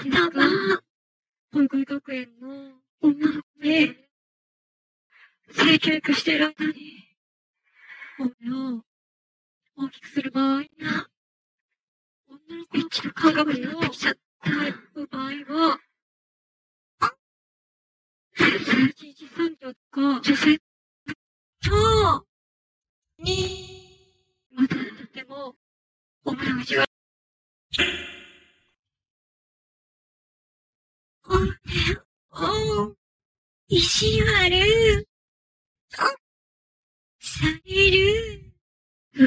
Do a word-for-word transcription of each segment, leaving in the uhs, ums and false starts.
頭、保育学園の女の子に、性教育している間に、骨を大きくする場合や、女の子の一の感覚になってきちゃった場合は、一次産業とか、女性と、に、またとても、お胸が違う。お、お、意地悪。される。うん。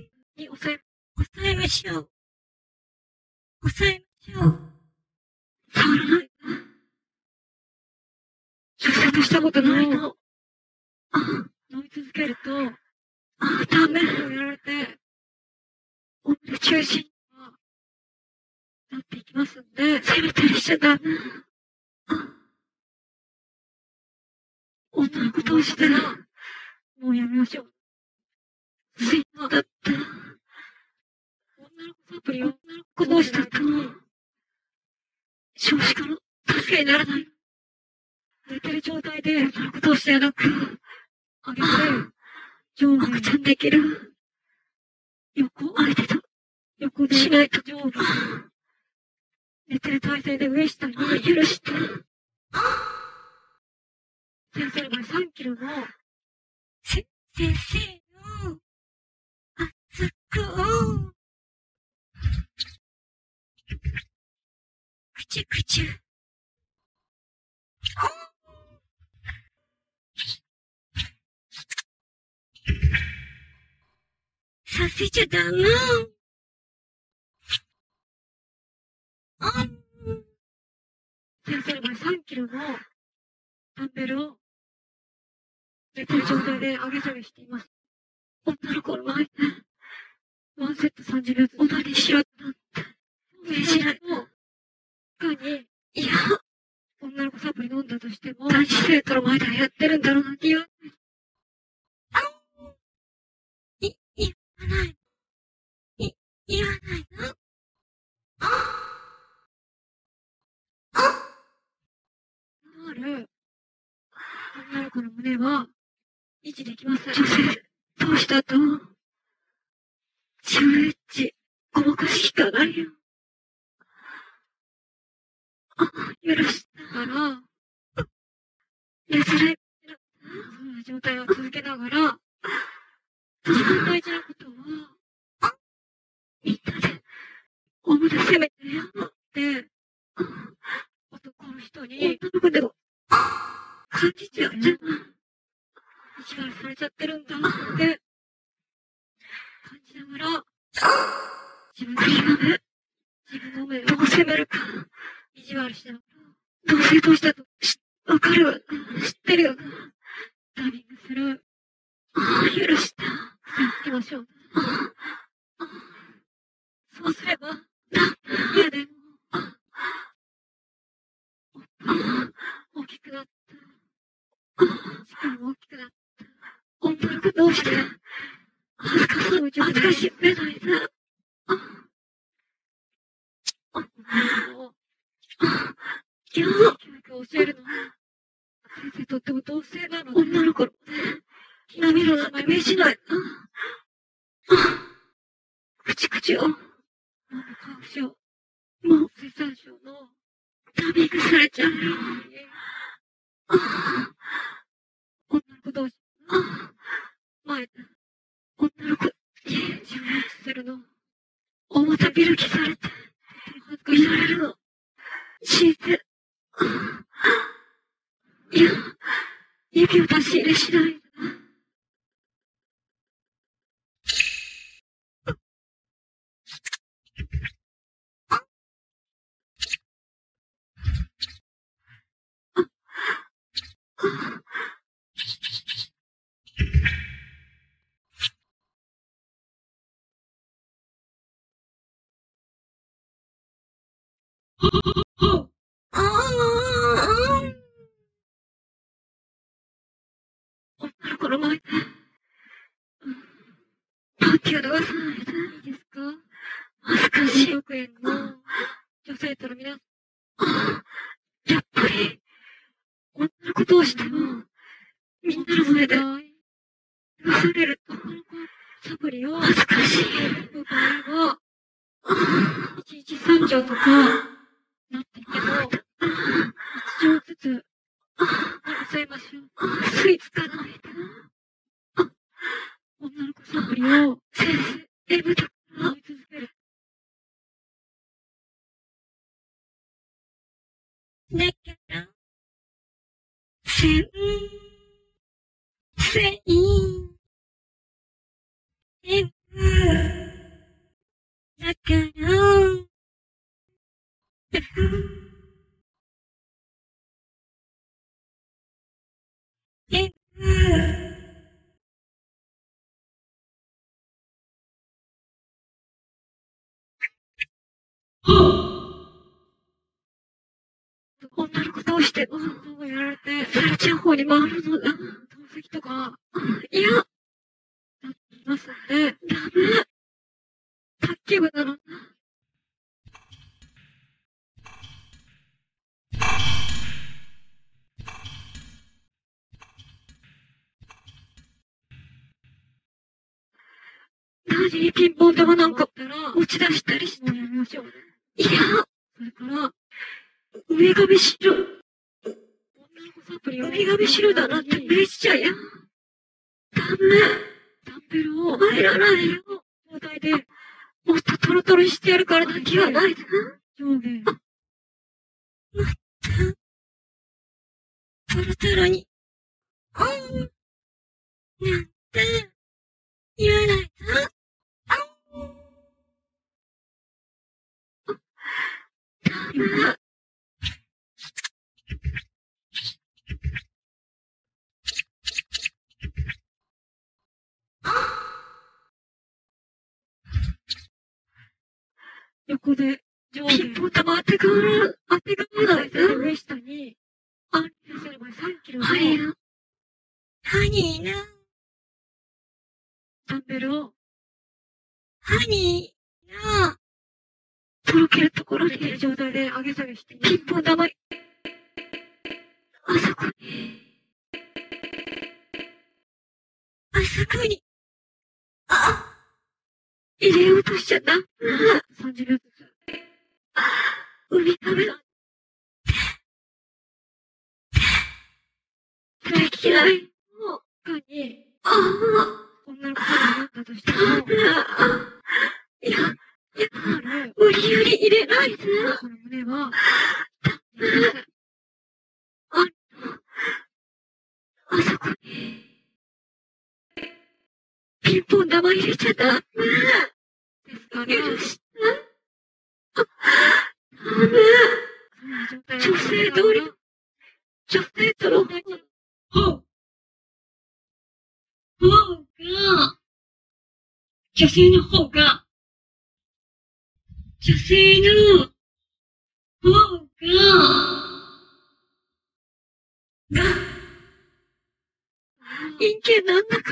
に、抑え、抑えましょう。抑えましょう。触らない。女性としたことないの。あ、飲み続けると、あ、ダメとやられて、お胸中心になっていきますんで、責めたりしちゃダメ。女の子同士で、もうやめましょう。せっかくだった。女の子サプリを女の子同士だったの。少子化の助けにならない。寝てる状態で女の子同士ではなく、上げて、上下赤ちゃんできる。横、相手と、横でしないと上下。寝てる体勢で上下に許して。先生の場合さんキロの、せ、先生の、熱くを、くちゅくちゅ。させちゃダメ。先生の場合さんキロのダンベルを寝てる状態で上げ下げしています。女の子の前で、ワンセットさんじゅうびょうずつオナニーしろってなって、上しないと、他に、いや、女の子サプリ飲んだとしても、男子生徒の前ではやってるんだろうなって言わない。あい、言わない。い、言わないの。ああある、女の子の胸は、維持できません。女性同士だと、自分エッチ、ごまかし効かないよ。あ、許したから、譲れ、そんな状態を続けながら、一番大事なことは、みんなで、お胸攻めてよって、男の人に、女の子でも、感じちゃうじゃん。意地悪されちゃってるんだって、感じながら、自分の目、自分の目をどう責めるか、意地悪しながら、同性同士だと、わかるわ、知ってるよな。ダビングする。ああ、許した。行きましょう。ああ、そうすれば、嫌でも、大きくなった。力も大きくなった。女の子同士で、恥ずかしい、恥ずかしい目の間、ああ、いや、教育を教えるのは、先生とっても同性なので、女の子の涙の名前しない。口口を、なんで顔しよう。もう、生産省の、ダビングされちゃうよ。女の子同士、前で、女の子に自分をするの。表見る気されて、恥ずかしがれるの。敷いて、いや、指を出し入れしない。ああ、女の子の前で、パンティを脱がさないでいいですか？恥ずかしい。保育園の女生徒の皆さん、やっぱり、女の子同士でも、みんなの前で、許されると、サプリを、恥ずかしい。場合は、一日三錠とか、なっていても、一錠ずつ、に抑えましょう。吸い付かないで。女の子サプリを、先生、M だから飲み続ける。だから、先生、M、だから、M、女の子どうしてどうやられて、されちゃう方に回るのだ。透析とか、いや、だって言いますので、ダメ。卓球部なの。何ピンポン玉なんかったら、持ち出したりしてやりましょうね。いや、それから、上髪白。女の子サプリを上髪白だなって見しちゃや。ダメ。ダンベルを入らないよ。状態で、もっとトロトロしてやるから気はないでな。上下。もっと、トロトロに。うん。なんて、言わないと。ダメ。横で、上下。ピンポン玉当てがわる、当てがわないで。上下に、あ、先生の場合さんキロの。はい。ハニーな。ダンベルを、ハニーな。とろけるところにいる状態で上げ下げして、ピンポン玉、あそこに、あそこに、あ、入れようとしちゃった。さんじゅうびょうずつ。海亀だ。できない。もう、他に、ああ、女の子になったとしても、いや、いや、無理やり入れないで。この胸は、あ、あそこに、ピンポン玉入れちゃダメ。ですから、許して。ダメ。女性通り、女性との、ほうが、女性の方が、女性の方が、が、陰形なんだから、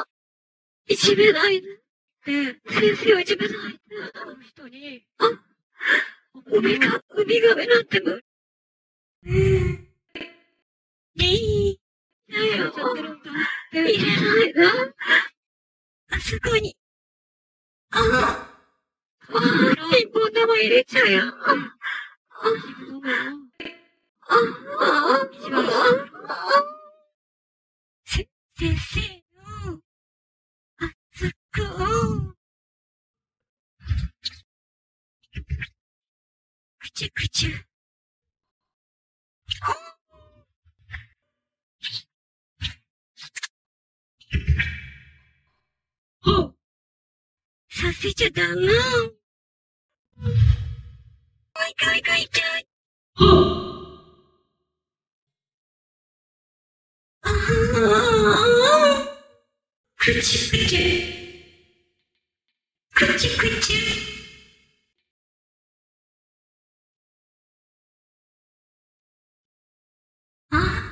いじめないで。で、先生をいじめないで。あの人に、あ、海が、海亀なんて無理。いい。入れないで。あそこに。ああ。ああ、ピンポン玉入れちゃうよ。ああ。ああ。せ、先生の、あそこを、くちゅくちゅ。ほう。させちゃダメ。かいかいかいかい。ほう。ああ。くちゅくちゅ。くちゅくちゅ。あ。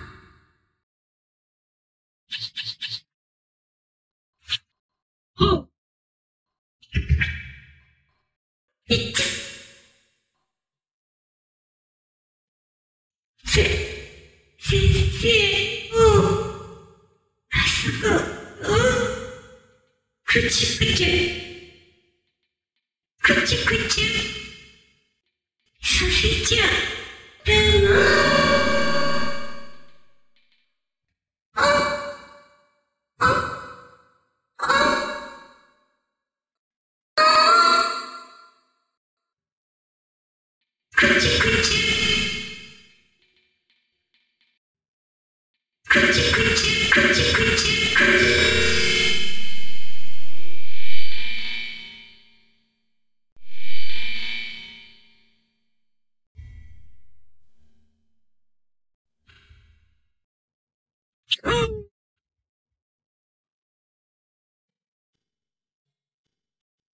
ほう。いっちゃ。 くちくちくちくちさせちゃうの。くち